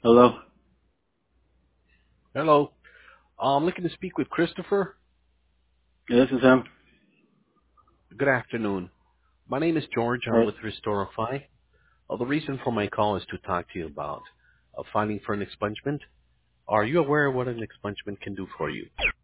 Hello? Hello. I'm looking to speak with Christopher. Yeah, this is him. Good afternoon. My name is George. I'm Hey. with Restorify. The reason for my call is to talk to you about filing for an expungement. Are you aware of what an expungement can do for you?